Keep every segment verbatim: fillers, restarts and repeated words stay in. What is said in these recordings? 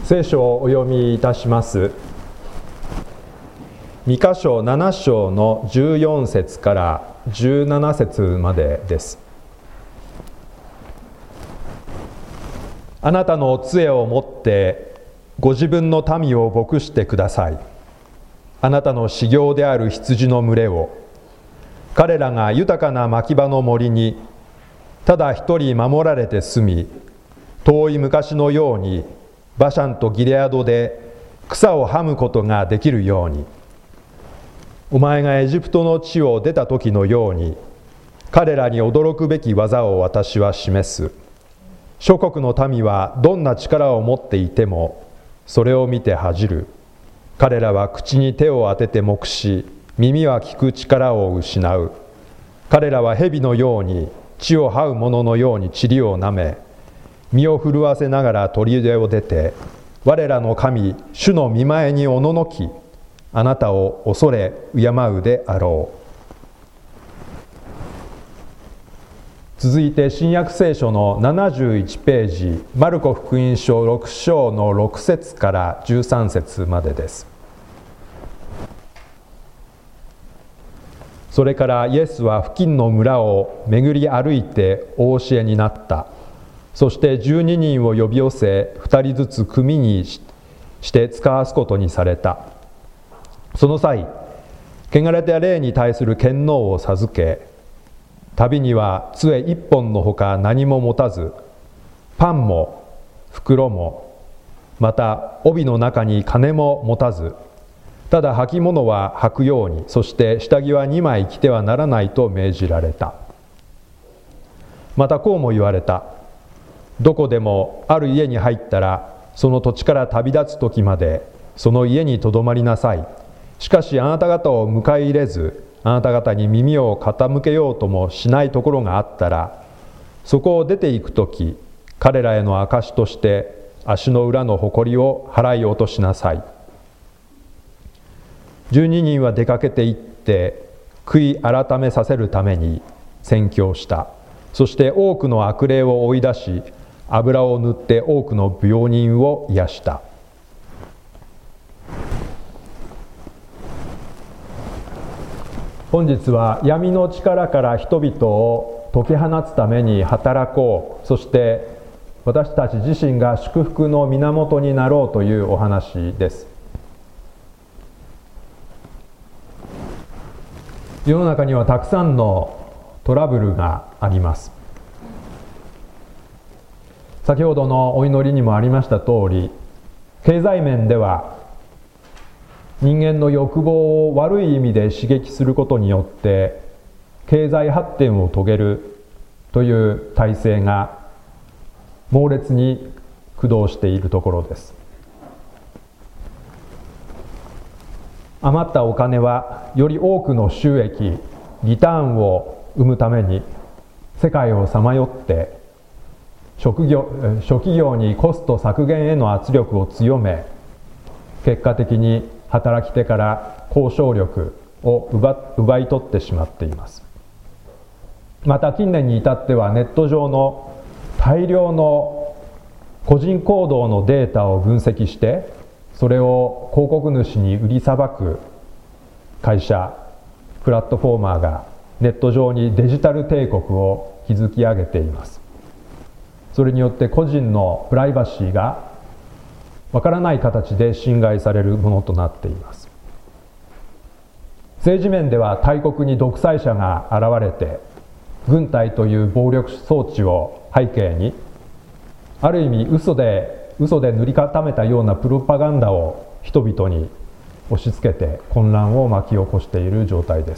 聖書をお読みいたします。ミカ書なな章のじゅうよん節からじゅうなな節までです。あなたの杖を持ってご自分の民を牧してください。あなたの修行である羊の群れを、彼らが豊かな牧場の森にただ一人守られて住み、遠い昔のようにバシャンとギレアドで草をはむことができるように、お前がエジプトの地を出た時のように彼らに驚くべき技を私は示す。諸国の民はどんな力を持っていてもそれを見て恥じる。彼らは口に手を当てて黙し、耳は聞く力を失う。彼らは蛇のように地を這う者のように塵をなめ、身を震わせながら砦を出て、我らの神主の御前におののき、あなたを恐れ敬うであろう。続いて新約聖書のななじゅういちページ、マルコ福音書ろく章のろく節からじゅうさん節までです。それからイエスは付近の村を巡り歩いてお教えになった。そしてじゅうににんを呼び寄せ、ふたりずつ組にして使わすことにされた。その際、汚れた霊に対する権能を授け、旅には杖一本のほか何も持たず、パンも袋も、また帯の中に金も持たず、ただ履物は履くように、そして下着はにまい着てはならないと命じられた。またこうも言われた。どこでもある家に入ったら、その土地から旅立つ時までその家にとどまりなさい。しかしあなた方を迎え入れず、あなた方に耳を傾けようともしないところがあったら、そこを出て行く時、彼らへの証として足の裏の埃を払い落としなさい。十二人は出かけて行って悔い改めさせるために宣教した。そして多くの悪霊を追い出し、油を塗って多くの病人を癒した。本日は闇の力から人々を解き放つために働こう、そして私たち自身が祝福の源になろうというお話です。世の中にはたくさんのトラブルがあります。先ほどのお祈りにもありました通り、経済面では人間の欲望を悪い意味で刺激することによって経済発展を遂げるという体制が猛烈に駆動しているところです。余ったお金はより多くの収益、リターンを生むために世界をさまよって職業、諸企業にコスト削減への圧力を強め、結果的に働き手から交渉力を 奪, 奪い取ってしまっています。また近年に至ってはネット上の大量の個人行動のデータを分析して、それを広告主に売りさばく会社、プラットフォーマーがネット上にデジタル帝国を築き上げています。それによって個人のプライバシーがわからない形で侵害されるものとなっています。政治面では大国に独裁者が現れて、軍隊という暴力装置を背景に、ある意味嘘で嘘で塗り固めたようなプロパガンダを人々に押し付けて混乱を巻き起こしている状態です。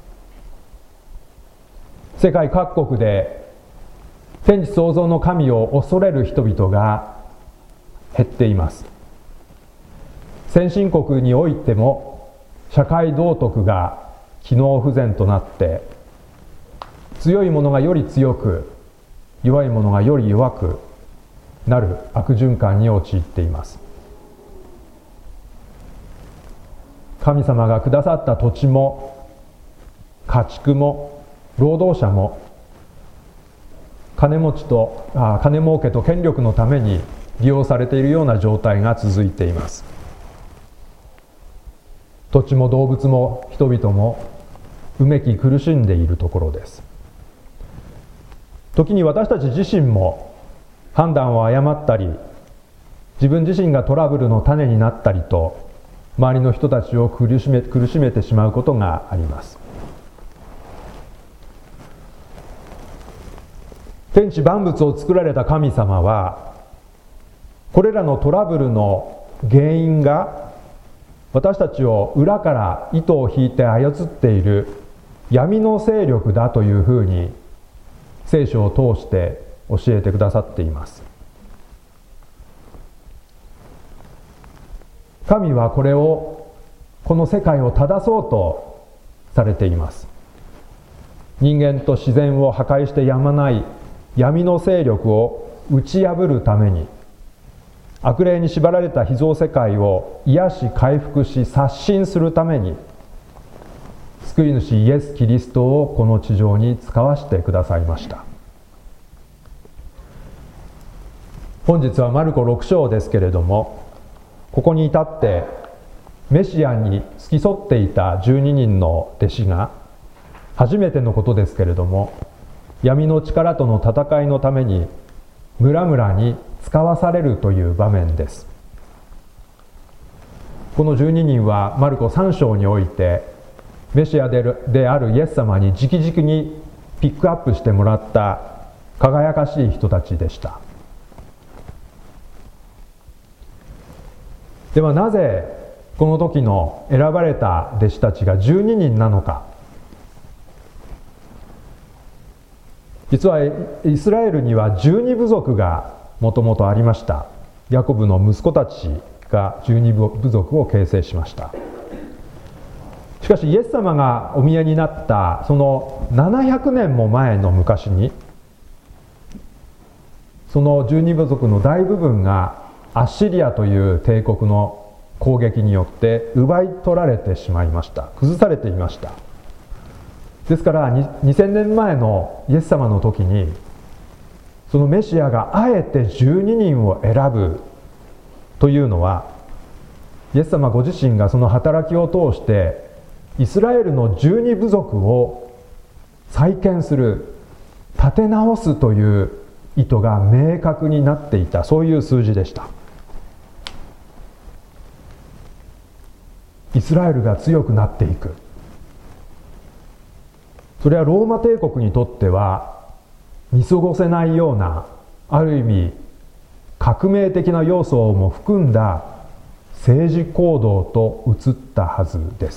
世界各国で天地創造の神を恐れる人々が減っています。先進国においても社会道徳が機能不全となって、強い者がより強く、弱い者がより弱くなる悪循環に陥っています。神様がくださった土地も家畜も労働者も金持ちとあ金儲けと権力のために利用されているような状態が続いています。土地も動物も人々もうめき苦しんでいるところです。時に私たち自身も判断を誤ったり、自分自身がトラブルの種になったりと、周りの人たちを苦しめ、苦しめてしまうことがあります。天地万物を作られた神様は、これらのトラブルの原因が私たちを裏から糸を引いて操っている闇の勢力だというふうに聖書を通して教えてくださっています。神はこれを、この世界を正そうとされています。人間と自然を破壊してやまない闇の勢力を打ち破るために、悪霊に縛られた被造世界を癒し回復し刷新するために、救い主イエス・キリストをこの地上に使わしてくださいました。本日はマルコろく章ですけれども、ここに至ってメシアに付き添っていたじゅうににんの弟子が、初めてのことですけれども、闇の力との戦いのために村々に使わされるという場面です。このじゅうににんはマルコさん章においてメシアであるイエス様に直々にピックアップしてもらった輝かしい人たちでした。ではなぜこの時の選ばれた弟子たちがじゅうににんなのか。実はイスラエルにはじゅうに部族がもともとありました。ヤコブの息子たちがじゅうに部族を形成しました。しかしイエス様がお見えになったそのななひゃくねんも前の昔に、そのじゅうに部族の大部分がアッシリアという帝国の攻撃によって奪い取られてしまいました。崩されていました。ですからにせんねんまえのイエス様の時に、そのメシアがあえてじゅうににんを選ぶというのは、イエス様ご自身がその働きを通してイスラエルのじゅうに部族を再建する、立て直すという意図が明確になっていた、そういう数字でした。イスラエルが強くなっていく、それはローマ帝国にとっては見過ごせないような、ある意味革命的な要素も含んだ政治行動と映ったはずです。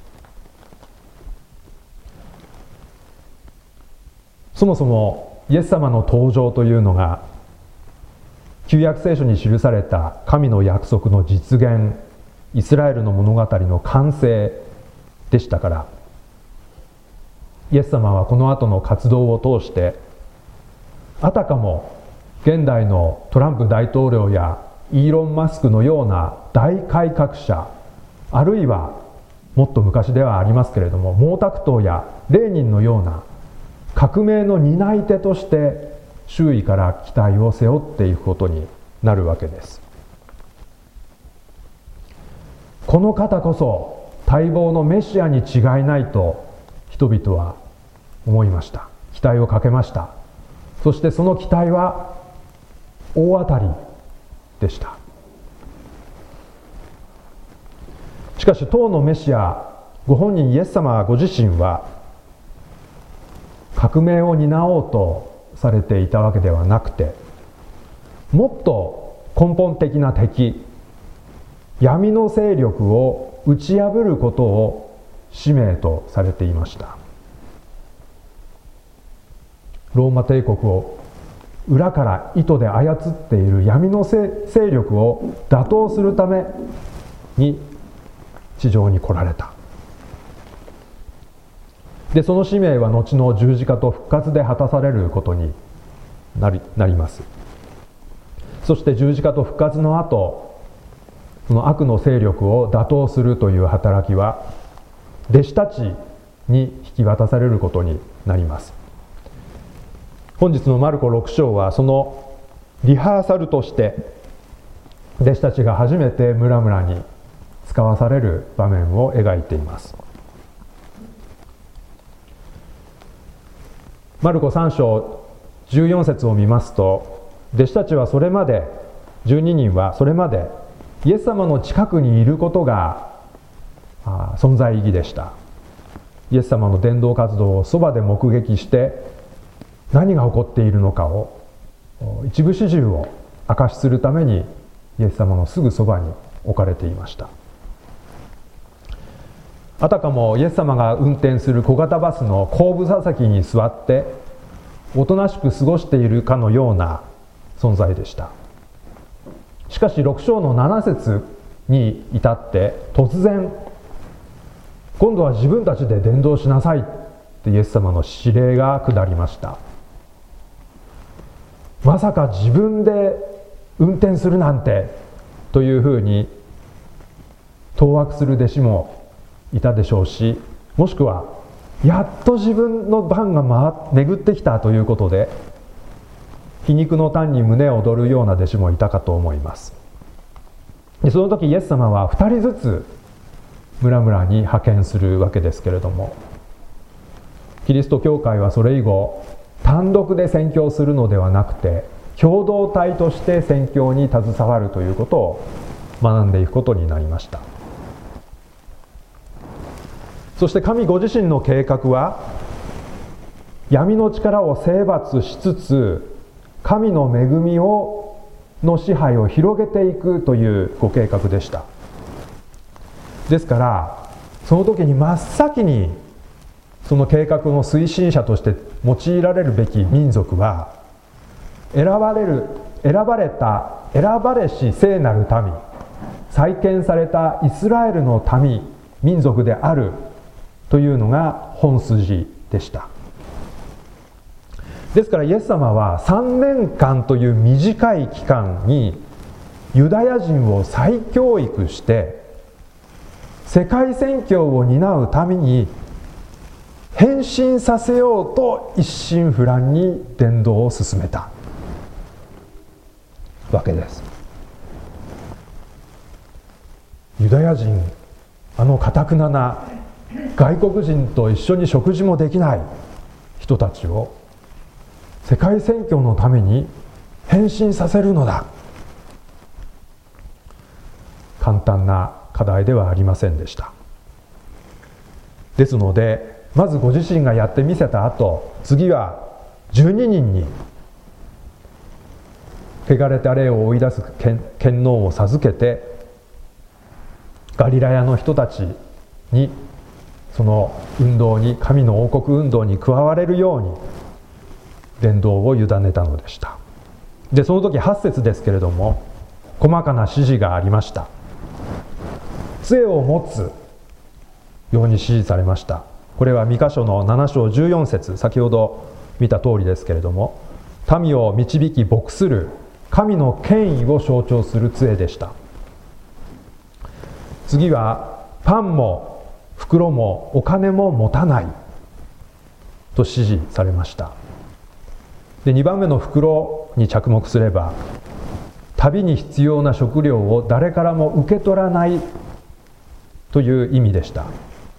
そもそもイエス様の登場というのが、旧約聖書に記された神の約束の実現、イスラエルの物語の完成でしたから、イエス様はこの後の活動を通して、あたかも現代のトランプ大統領やイーロン・マスクのような大改革者、あるいはもっと昔ではありますけれども、毛沢東やレーニンのような革命の担い手として周囲から期待を背負っていくことになるわけです。この方こそ待望のメシアに違いないと人々は思いました。期待をかけました。そしてその期待は大当たりでした。しかし当のメシアご本人イエス様ご自身は、革命を担おうとされていたわけではなくて、もっと根本的な敵、闇の勢力を打ち破ることを使命とされていました。ローマ帝国を裏から糸で操っている闇の勢力を打倒するために地上に来られた。で、その使命は後の十字架と復活で果たされることになり、なります。そして十字架と復活の後、その悪の勢力を打倒するという働きは弟子たちに引き渡されることになります。本日のマルコろく章はそのリハーサルとして弟子たちが初めて村々に使わされる場面を描いています。マルコさん章じゅうよん節を見ますと、弟子たちはそれまでじゅうににんはそれまでイエス様の近くにいることが存在意義でした。イエス様の伝道活動をそばで目撃して何が起こっているのかを一部始終を証しするためにイエス様のすぐそばに置かれていました。あたかもイエス様が運転する小型バスの後部座席に座っておとなしく過ごしているかのような存在でした。しかしろく章のなな節に至って突然、今度は自分たちで伝道しなさいってイエス様の指令が下りました。まさか自分で運転するなんてというふうに当惑する弟子もいたでしょうし、もしくはやっと自分の番が回巡ってきたということで皮肉の単に胸を躍るような弟子もいたかと思います。でその時イエス様はふたりずつ村々に派遣するわけですけれども、キリスト教会はそれ以後単独で宣教するのではなくて共同体として宣教に携わるということを学んでいくことになりました。そして神ご自身の計画は闇の力を征伐しつつ神の恵みをの支配を広げていくというご計画でした。ですからその時に真っ先にその計画の推進者として用いられるべき民族は選ばれる選ばれた選ばれし聖なる民、再建されたイスラエルの民民族であるというのが本筋でした。ですからイエス様はさんねんかんという短い期間にユダヤ人を再教育して世界宣教を担うために変身させようと一心不乱に伝道を進めたわけです。ユダヤ人、あの堅くなな外国人と一緒に食事もできない人たちを世界宣教のために変身させるのだ。簡単な課題ではありませんでした。ですのでまずご自身がやってみせた後、次はじゅうににんに汚れた霊を追い出す権能を授けてガリラヤの人たちにその運動に、神の王国運動に加われるように伝道を委ねたのでした。でその時はち節ですけれども細かな指示がありました。杖を持つように指示されました。これはミカ書のなな章じゅうよん節、先ほど見た通りですけれども、民を導き牧する神の権威を象徴する杖でした。次はパンも袋もお金も持たないと指示されました。でにばんめの袋に着目すれば、旅に必要な食料を誰からも受け取らないという意味でした。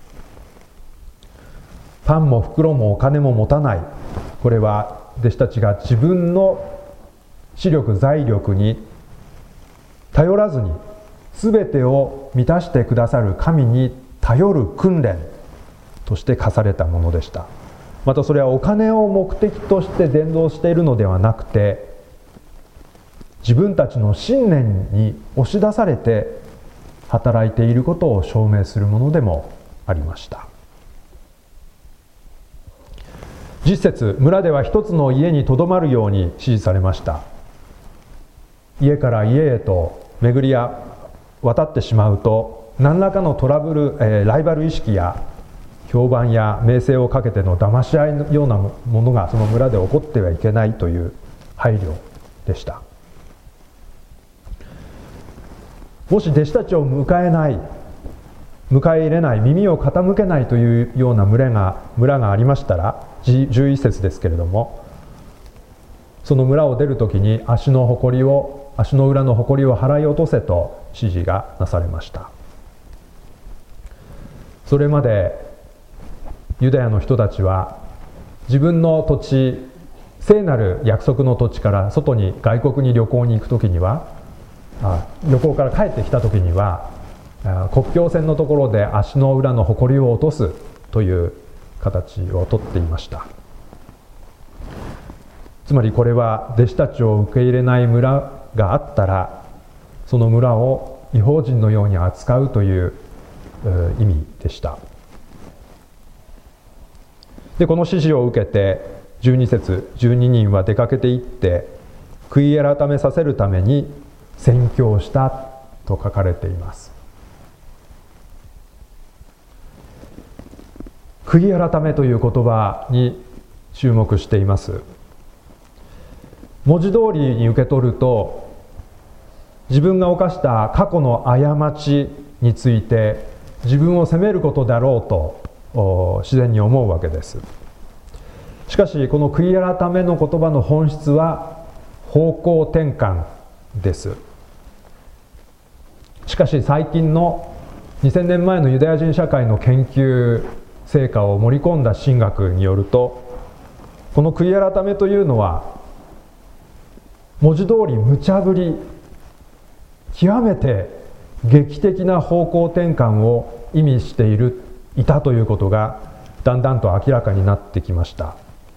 パンも袋もお金も持たない、これは弟子たちが自分の視力財力に頼らずに全てを満たしてくださる神に頼る訓練として課されたものでした。またそれはお金を目的として伝道しているのではなくて、自分たちの信念に押し出されて働いていることを証明するものでもありました。じゅっ節、村では一つの家にとどまるように指示されました。家から家へと巡りや渡ってしまうと何らかのトラブル、えー、ライバル意識や評判や名声をかけての騙し合いのようなものがその村で起こってはいけないという配慮でした。もし弟子たちを迎えない迎え入れない、耳を傾けないというような村が村がありましたら、じゅういち節ですけれども、 その村を出るときに足の埃りを足の裏の埃りを払い落とせと指示がなされました。それまでユダヤの人たちは自分の土地、聖なる約束の土地から外に外国に旅行に行くときには、あ旅行から帰ってきたときには国境線のところで足の裏の埃を落とすという形をとっていました。つまりこれは弟子たちを受け入れない村があったら、その村を異邦人のように扱うという意味でした。でこの指示を受けてじゅうに節、じゅうににんは出かけて行って悔い改めさせるために宣教したと書かれています。悔い改めという言葉に注目しています。文字通りに受け取ると、自分が犯した過去の過ちについて自分を責めることだろうと自然に思うわけです。しかしこの悔い改めの言葉の本質は方向転換です。しかし最近のにせんねんまえのユダヤ人社会の研究成果を盛り込んだ神学によると、この悔い改めというのは文字通り無茶ぶり、極めて劇的な方向転換を意味しているいたということがだんだんと明らかになってきました。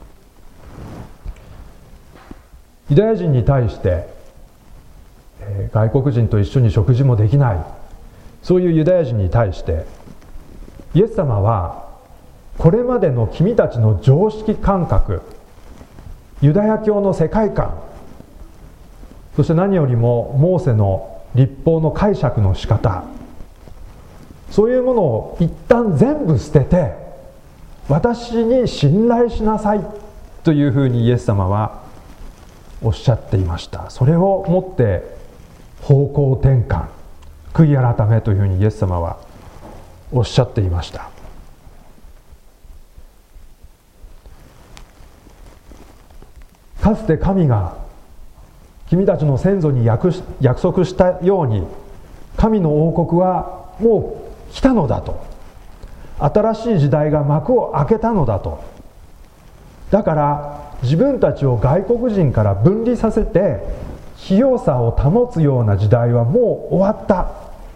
ユダヤ人に対して、えー、外国人と一緒に食事もできない、そういうユダヤ人に対してイエス様はこれまでの君たちの常識感覚、ユダヤ教の世界観、そして何よりもモーセの律法の解釈の仕方、そういうものを一旦全部捨てて私に信頼しなさいというふうにイエス様はおっしゃっていました。それをもって方向転換、悔い改めというふうにイエス様はおっしゃっていました。かつて神が君たちの先祖に約束したように、神の王国はもう来たのだと、新しい時代が幕を開けたのだと、だから自分たちを外国人から分離させて清さを保つような時代はもう終わった、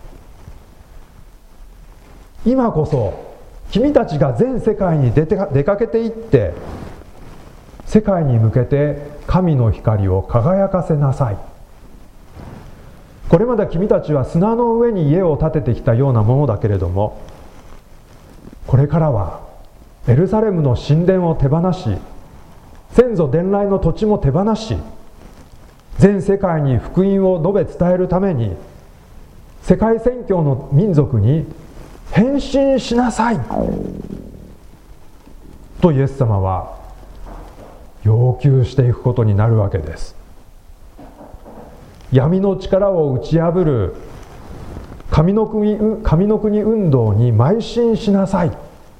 今こそ君たちが全世界に出て出かけていって世界に向けて神の光を輝かせなさい。これまで君たちは砂の上に家を建ててきたようなものだけれども、これからはエルサレムの神殿を手放し、先祖伝来の土地も手放し、全世界に福音を述べ伝えるために世界宣教の民族に変身しなさいとイエス様は要求していくことになるわけです。闇の力を打ち破る神の国、神の国運動に邁進しなさい。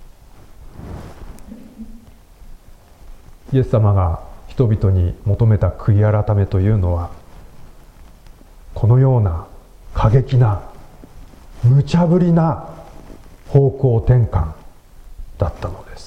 イエス様が人々に求めた悔い改めというのは、このような過激な無茶ぶりな方向転換だったのです。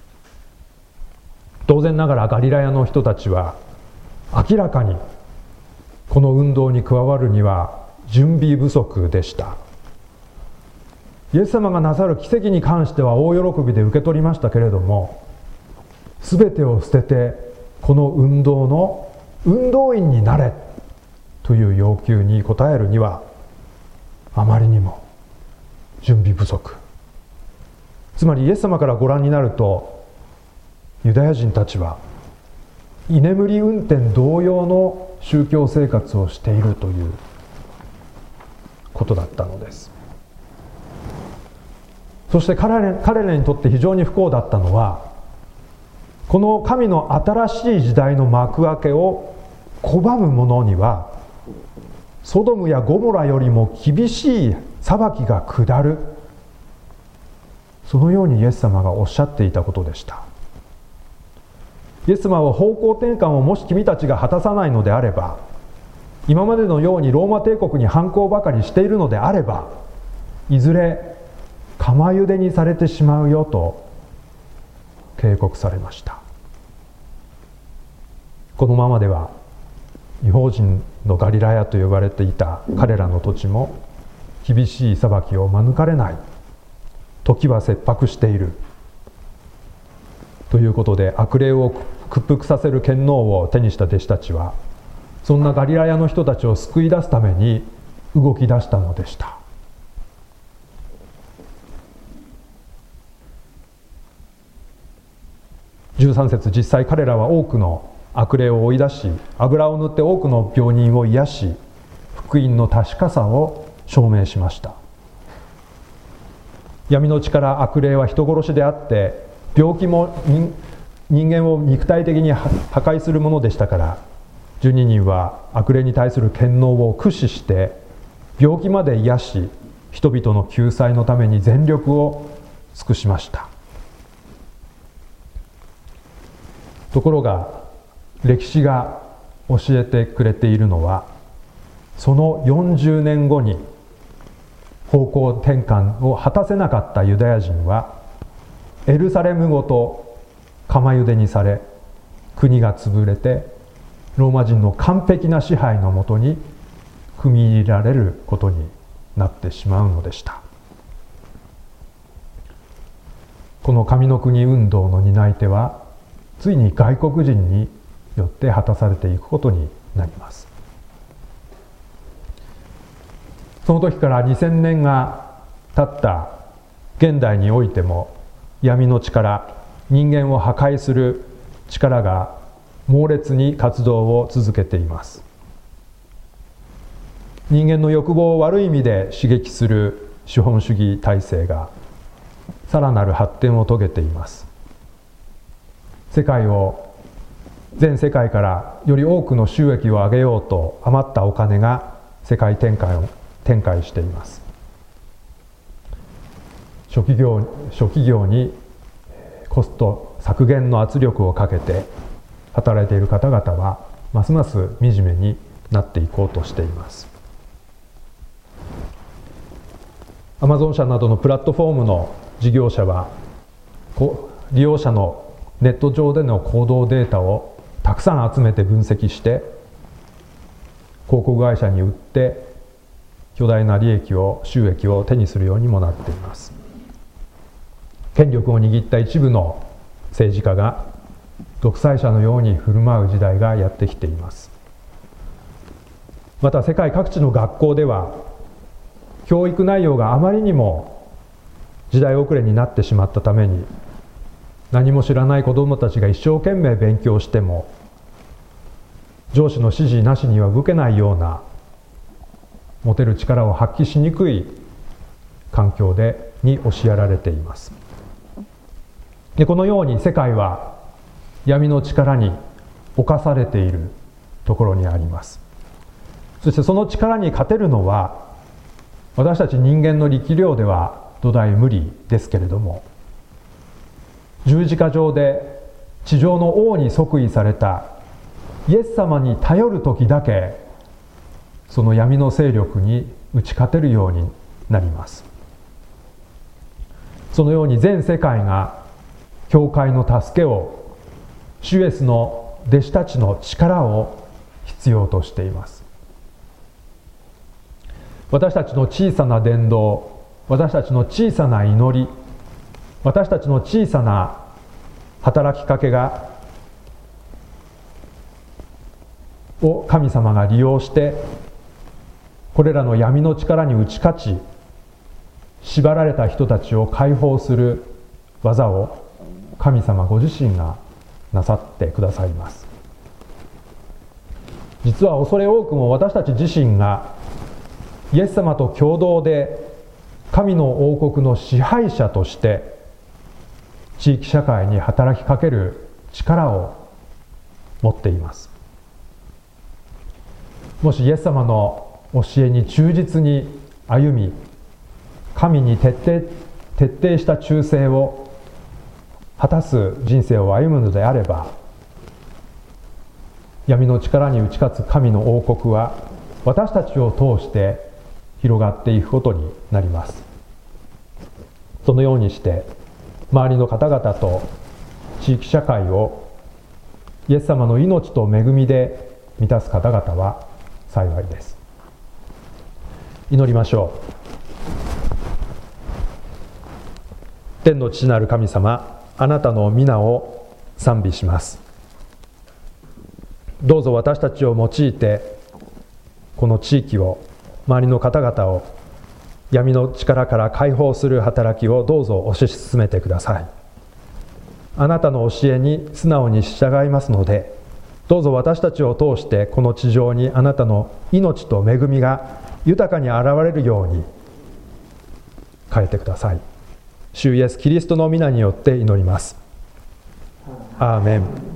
当然ながらガリラヤの人たちは明らかにこの運動に加わるには準備不足でした。イエス様がなさる奇跡に関しては大喜びで受け取りましたけれども、すべてを捨ててこの運動の運動員になれという要求に応えるにはあまりにも準備不足。つまりイエス様からご覧になると、ユダヤ人たちは居眠り運転同様の宗教生活をしているということだったのです。そして彼ら、彼らにとって非常に不幸だったのは、この神の新しい時代の幕開けを拒む者にはソドムやゴモラよりも厳しい裁きが下る、そのようにイエス様がおっしゃっていたことでした。 イエス様は方向転換をもし君たちが果たさないのであれば、今までのようにローマ帝国に反抗ばかりしているのであれば、いずれ釜茹でにされてしまうよと警告されました。このままでは異邦人のガリラヤと呼ばれていた彼らの土地も厳しい裁きを免れない、時は切迫しているということで、悪霊を屈服させる権能を手にした弟子たちは、そんなガリラヤの人たちを救い出すために動き出したのでした。じゅうさん節、実際彼らは多くの悪霊を追い出し、油を塗って多くの病人を癒し、福音の確かさを証明しました。闇の力、悪霊は人殺しであって、病気も 人, 人間を肉体的に破壊するものでしたから、じゅうににんは悪霊に対する権能を駆使して病気まで癒し、人々の救済のために全力を尽くしました。ところが歴史が教えてくれているのは、そのよんじゅうねんごに方向転換を果たせなかったユダヤ人はエルサレムごと釜茹でにされ、国が潰れてローマ人の完璧な支配のもとに組み入れられることになってしまうのでした。この神の国運動の担い手はついに外国人によって果たされていくことになります。その時からにせんねんが経った現代においても、闇の力、人間を破壊する力が猛烈に活動を続けています。人間の欲望を悪い意味で刺激する資本主義体制がさらなる発展を遂げています。世界を、全世界からより多くの収益を上げようと余ったお金が世界展開を展開しています。諸企業、諸企業にコスト削減の圧力をかけて働いている方々はますます惨めになっていこうとしています。アマゾン社などのプラットフォームの事業者は、利用者のネット上での行動データをたくさん集めて分析して、広告会社に売って巨大な利益を、収益を手にするようにもなっています。権力を握った一部の政治家が独裁者のように振る舞う時代がやってきています。また世界各地の学校では、教育内容があまりにも時代遅れになってしまったために、何も知らない子どもたちが一生懸命勉強しても、上司の指示なしには動けないような、持てる力を発揮しにくい環境でに押しやられています。で、このように世界は闇の力に侵されているところにあります。そしてその力に勝てるのは、私たち人間の力量では土台無理ですけれども、十字架上で地上の王に即位されたイエス様に頼る時だけ、その闇の勢力に打ち勝てるようになります。そのように全世界が教会の助けを、主イエスの弟子たちの力を必要としています。私たちの小さな伝道、私たちの小さな祈り、私たちの小さな働きかけがを神様が利用して、これらの闇の力に打ち勝ち、縛られた人たちを解放する技を神様ご自身がなさってくださいます。実は恐れ多くも私たち自身がイエス様と共同で神の王国の支配者として地域社会に働きかける力を持っています。もしイエス様の教えに忠実に歩み、神に徹底、徹底した忠誠を果たす人生を歩むのであれば、 闇の力に打ち勝つ神の王国は私たちを通して広がっていくことになります。そのようにして周りの方々と地域社会をイエス様の命と恵みで満たす方々は幸いです。祈りましょう。天の父なる神様、あなたの皆を賛美します。どうぞ私たちを用いてこの地域を、周りの方々を闇の力から解放する働きをどうぞ推し進めてください。あなたの教えに素直に従いますので、どうぞ私たちを通してこの地上にあなたの命と恵みが豊かに現れるように変えてください。主イエスキリストの皆によって祈ります。アーメン。